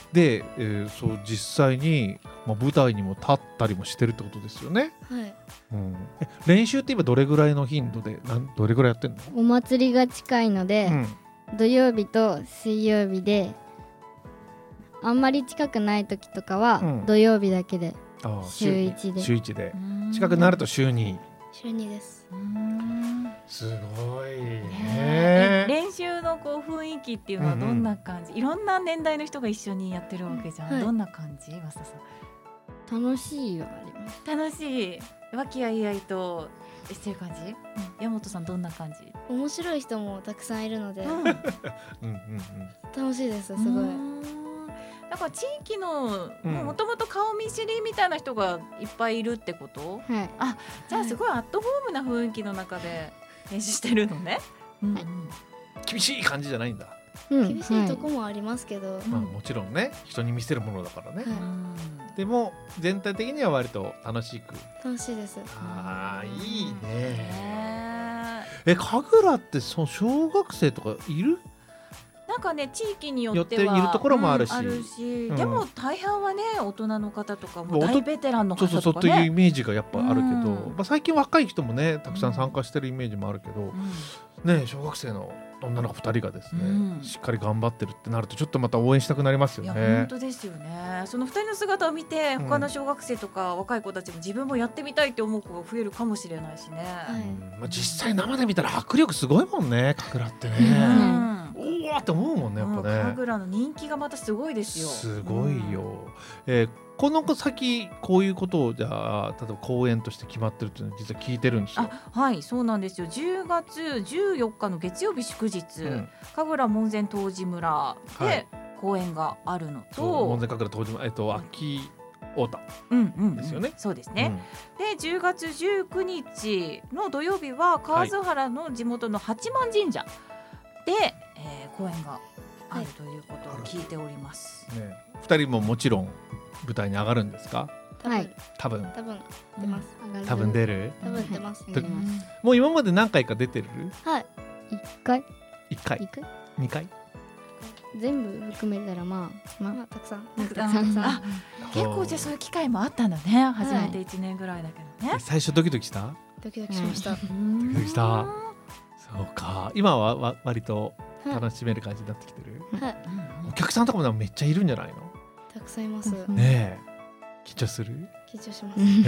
で、そう実際に、舞台にも立ったりもしてるってことですよね。 はい、 練習って今どれぐらいの頻度でどれぐらいやってんの？ お祭りが近いので、土曜日と水曜日で、あんまり近くない時とかは土曜日だけで、週1で週1で近くなると週2 です。 すごいね。 練習のこう雰囲気っていうのはどんな感じ？いろんな年代の人が一緒にやってるわけじゃん、どんな感じ？増田さん。楽しいはあります。 楽しい、和気あいあいとしてる感じ？山本さんどんな感じ？ 面白い人もたくさんいるので、楽しいです。すごい。 だから地域のもともと顔見知りみたいな人がいっぱいいるってこと？じゃあすごいアットホームな雰囲気の中で練習してるのね。 厳しい感じじゃないんだ。 厳しいとこもありますけど、 もちろんね、人に見せるものだからね。でも全体的には割と楽しいです。 いいね。神楽ってその小学生とかいる？ なんかね、地域によってはいるところもあるし、 でも大半はね、大人の方とかも大ベテランの方とかね、 そうというイメージがやっぱあるけど、最近若い人もねたくさん参加してるイメージもあるけど、ね、小学生の女の子2人がですね、しっかり頑張ってるってなるとちょっとまた応援したくなりますよね。 いや本当ですよね。その2人の姿を見て他の小学生とか若い子たちも自分もやってみたいって思う子が増えるかもしれないしね。 実際生で見たら迫力すごいもんね、神楽ってね。おーって思うもんね、やっぱね。 神楽の人気がまたすごいですよ。 すごいよ。この先こういうことをじゃあ例えば公演として決まってるっていうのは実は聞いてるんですよ。 はい、そうなんですよ。10月14日の月曜日祝日、神楽門前湯治村で公演があるのと、 門前神楽湯治村、秋太田ですよね。 そうですね。で10月19日の土曜日は河津原の地元の八幡神社で、公演があるということを聞いております。 2人ももちろん舞台に上がるんですか？ はい。 多分出ます。 多分出る？ 多分出ます。 もう今まで何回か出てる？ はい。 1回。 1回。2回。 全部含めたらまあたくさん。 結構じゃあそういう機会もあったんだね。初めて1年ぐらいだけどね。 最初ドキドキした？ ドキドキしました。 ドキドキした。そうか。今は割と楽しめる感じになってきてる？お客さんとかもめっちゃいるんじゃないの？ たくさんいます。 ねえ、緊張する？ 緊張します。 い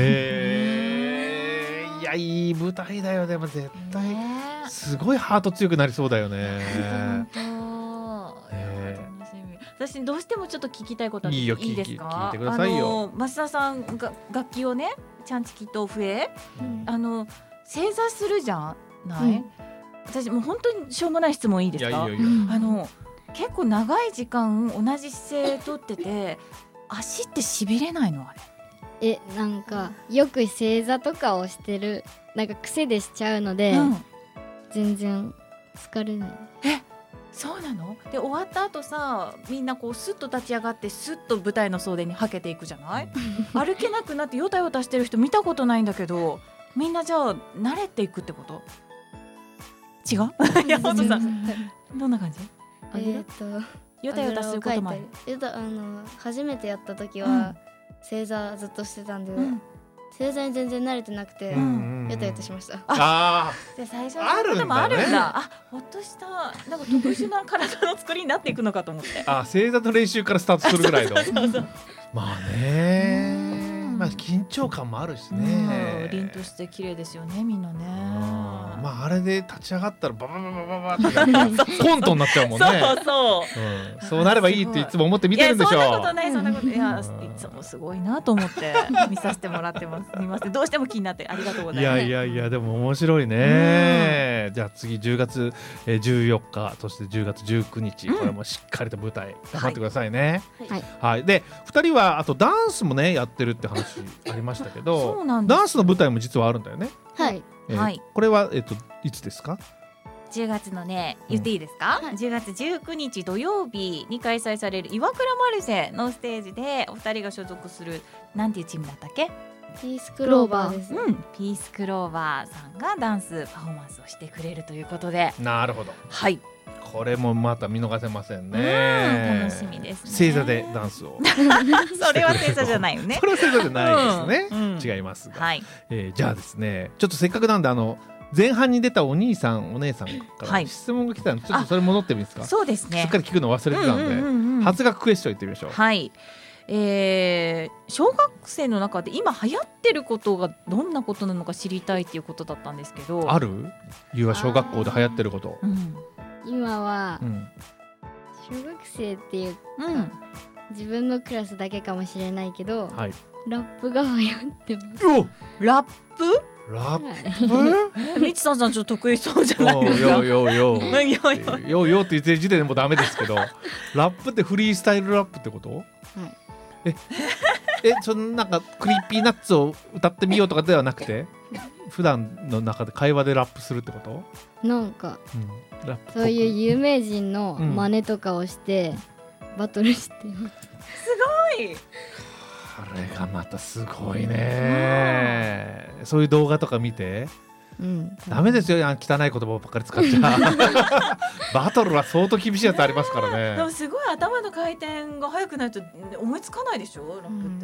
や、いい舞台だよ。でも絶対すごいハート強くなりそうだよね。 私どうしてもちょっと聞きたいことあっていいですか？ 聞いてくださいよ。 増田さんが楽器をね、ちゃんちきと笛、正座するじゃない？私もう本当にしょうもない質問いいですか？結構長い時間同じ姿勢とってて足ってしびれないの？あれなんかよく正座とかをしてる、なんか癖でしちゃうので、全然疲れない。 そうなの？で終わった後さ、みんなこうスッと立ち上がってスッと舞台の袖にはけていくじゃない？歩けなくなってヨタヨタしてる人見たことないんだけど、みんなじゃあ慣れていくってこと？違う？山本さんどんな感じ？ヨタヨタすることもある。 初めてやった時は正座ずっとしてたんで、正座に全然慣れてなくてヨタヨタしました。 で最初のこともあるんだ。ほっとしたなんか特殊な体の作りになっていくのかと思って。 正座の練習からスタートするぐらいの。まあね。緊張感もあるしね。 凛として綺麗ですよね、みんなね。 あれで立ち上がったらババババババってコントになっちゃうもんね。そうなればいいっていつも思って見てるんでしょ。 そんなことない、そんなこと。いつもすごいなと思って見させてもらってます。見ます。どうしても気になってありがとうございます。 いやでも面白いね。じゃあ次10月14日、そして10月19日、これもしっかりと舞台頑張ってくださいね。はい。で2人はあとダンスもねやってるって話ありましたけど、ダンスの舞台も実はあるんだよね。 はい。 これはいつですか ？10月のね、言っていいですか？10月19日土曜日に開催される岩倉マルシェのステージでお二人が所属するなんていうチームだったっけ？ ピースクローバーです。 ピースクローバーさんがダンスパフォーマンスをしてくれるということで。 なるほど。 はい。 これもまた見逃せませんね。 楽しみですね。 正座でダンスをそれは正座じゃないよね。 それは正座じゃないですね、違いますが、じゃあですね、ちょっとせっかくなんで前半に出たお兄さんお姉さんから質問が来たので、ちょっとそれ戻ってもいいですか。 そうですね、 しっかり聞くの忘れてたんで、初学クエスチョンいってみましょう。 はい、小学生の中で今流行ってることがどんなことなのか知りたいっていうことだったんですけど、 ある？ゆうは小学校で流行ってること。 今は、小学生っていうか、自分のクラスだけかもしれないけど、ラップが流行ってます。 ラップ？ ラップ？ みちさんちょっと得意そうじゃないですか。 よって言ってる時点でもうダメですけど、ラップってフリースタイルラップってこと？そのなんかクリーピーナッツを歌ってみようとかではなくて、普段の中で会話でラップするってこと？ なんか、そういう有名人の真似とかをしてバトルしてます。 すごい。 あれがまたすごいね。そういう動画とか見て、ダメですよ、汚い言葉ばっかり使っちゃバトルは相当厳しいやつありますからね。 でもすごい頭の回転が速くないと思いつかないでしょ、ラップって。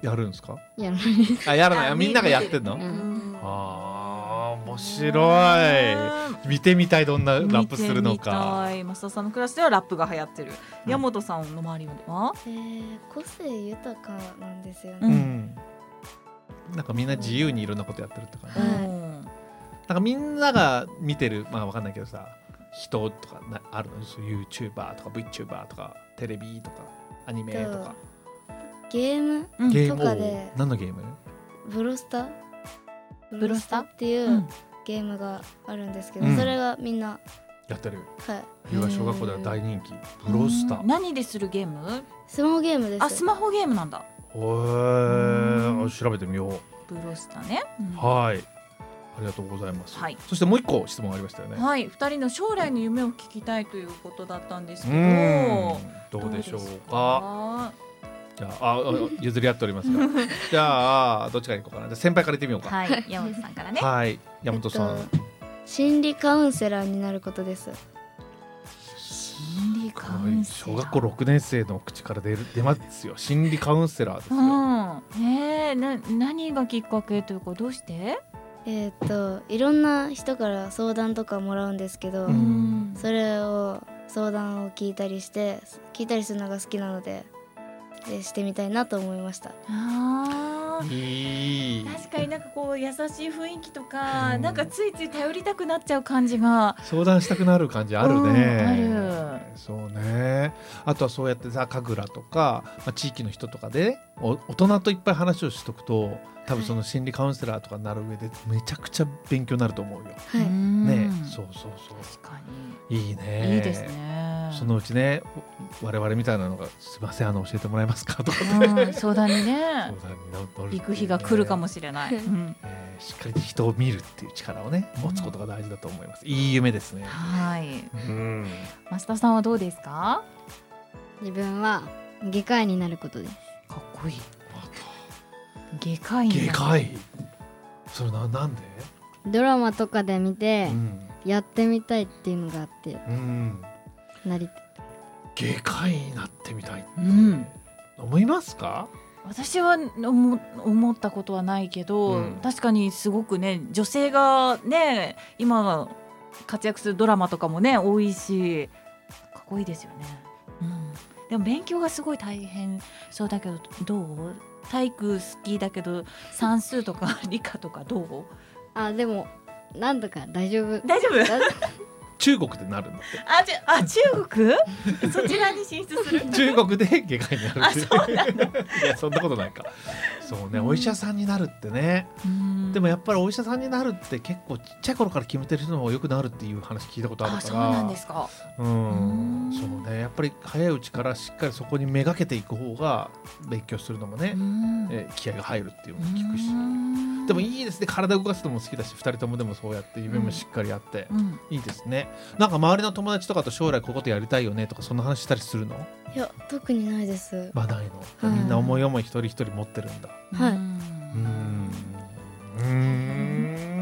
やるんですか？ やらないです。 やらない。みんながやってんの？面白い。見てみたい、どんなラップするのか。 増田さんのクラスではラップが流行ってる。山本さんの周りは？ 個性豊かなんですよね。 なんかみんな自由にいろんなことやってるって感じ。なんかみんなが見てる、わかんないけどさ、人とかあるの？YouTuber とか VTuber とかテレビとかアニメとか。 ゲームとかで。 何のゲーム？ ブロスタっていうゲームがあるんですけど、それがみんなやってる。 はい。 小学校では大人気。ブロスタ。 何でするゲーム？ スマホゲームです。 あ、スマホゲームなんだ。 調べてみよう。 ブロスタね。 はい。ありがとうございます。そしてもう一個質問ありましたよね。 はい。2人の将来の夢を聞きたいということだったんですけど、どうでしょうか。じゃあ譲り合っておりますが、じゃあどっちからいこうかな。じゃあ先輩から言ってみようか。 はい。山本さんからね。 はい。山本さん。 心理カウンセラーになることです。 心理カウンセラー。 小学校6年生の口から出ますよ。心理カウンセラーですよ。 何がきっかけというか、どうして？ いろんな人から相談とかもらうんですけど、それを相談を聞いたりするのが好きなので、してみたいなと思いました。 確かになんかこう優しい雰囲気とか、なんかついつい頼りたくなっちゃう感じが、 相談したくなる感じあるね。そうね。あとはそうやって神楽とか、地域の人とかで大人といっぱい話をしとくと、多分その心理カウンセラーとかになる上でめちゃくちゃ勉強になると思うよ。ね、そう。 確かにいいね。 いいですね。 そのうちね、我々みたいなのがすいません教えてもらえますかとか相談にね行く日が来るかもしれない。 しっかり人を見るっていう力をね持つことが大事だと思います。いい夢ですね。 はい。増田さんはどうですか？ 自分は外科医になることです。 かっこいい。外科医。 それなんで？ ドラマとかで見て、やってみたいっていうのがあって、 外科医になってみたいって思いますか？ 私は思ったことはないけど、確かにすごくね、女性がね今活躍するドラマとかもね多いし、かっこいいですよね。でも勉強がすごい大変そうだけど、どう？体育好きだけど算数とか理科とかどう？ でもなんとか大丈夫。 中国でなるんだって。 中国そちらに進出する中国で外科医になるっていや、そんなことないか。そうね、お医者さんになるってね。でもやっぱりお医者さんになるって結構ちっちゃい頃から決めてる人の方がよくなるっていう話聞いたことあるから。 そうなんですか。 そうね、やっぱり早いうちからしっかりそこにめがけていく方が勉強するのもね、気合が入るっていうのも聞くし。でもいいですね、体動かすのも好きだし、2人ともでもそうやって夢もしっかりあって、いいですね。なんか周りの友達とかと将来こういうことやりたいよねとか、そんな話したりするの？ いや、特にないです。 ないの。みんな思い思い一人一人持ってるんだ。 はい。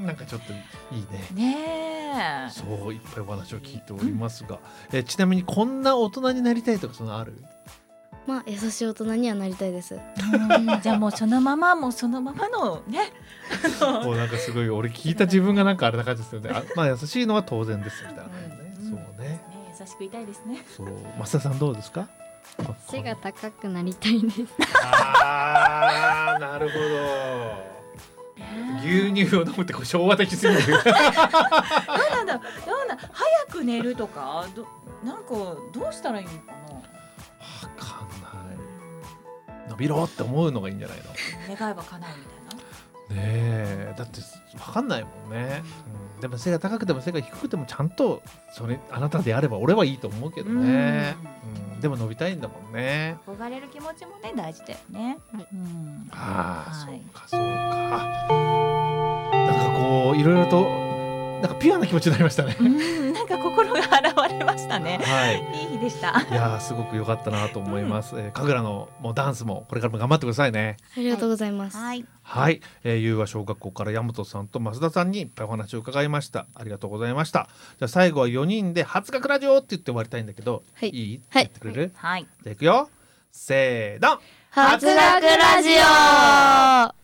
なんかちょっといいね。 ね、そういっぱいお話を聞いておりますが、ちなみにこんな大人になりたいとかそのある？ まあ優しい大人にはなりたいです。 じゃあもうそのままのねもうなんかすごい俺聞いた自分がなんかあれな感じですよね。まあ優しいのは当然ですみたいなね。そうね。 優しくいたいですね。 そう、増田さんどうですか？ 背が高くなりたいです。 ああ、なるほど。牛乳を飲むってこう昭和的すぎる。どうなんだ早く寝るとかなんかどうしたらいいのかな。わかんない。伸びろって思うのがいいんじゃないの。 願えば叶うみたいな。 ねえ、だってわかんないもんね。でも背が高くても背が低くてもちゃんとそれあなたであれば俺はいいと思うけどね。でも伸びたいんだもんね。 憧れる気持ちもね大事だよね。 ああ、そうかそうか。なんかこういろいろとなんかピュアな気持ちになりましたね。 なんか心が現れましたね。はい、いい日でした。 いやすごく良かったなと思います。神楽のもうダンスもこれからも頑張ってくださいね。 ありがとうございます。 はい。 はい、融和小学校から大和さんと増田さんにいっぱいお話を伺いました。ありがとうございました。じゃあ最後は4人で初学ラジオって言って終わりたいんだけど、いい？って言ってくれる？ はい。 じゃあいくよ。せーの。 初学ラジオ。